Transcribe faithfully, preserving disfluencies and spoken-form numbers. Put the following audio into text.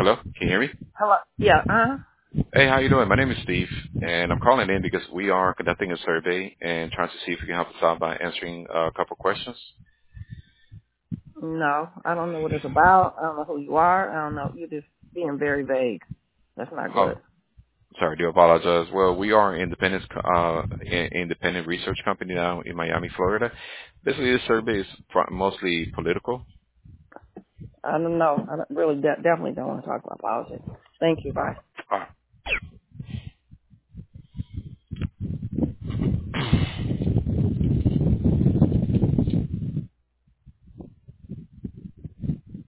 Hello, can you hear me? Hello. Yeah. Uh. Hey, how you doing? My name is Steve, and I'm calling in because we are conducting a survey and trying to see if we can help us out by answering a couple questions. No, I don't know what it's about. I don't know who you are. I don't know. You're just being very vague. That's not Oh, good. sorry, do apologize. Well, we are an independent, uh, in- independent research company now in Miami, Florida. Basically, this survey is fr- mostly political. I don't know. I don't, really de- definitely don't want to talk about politics. Thank you. Bye.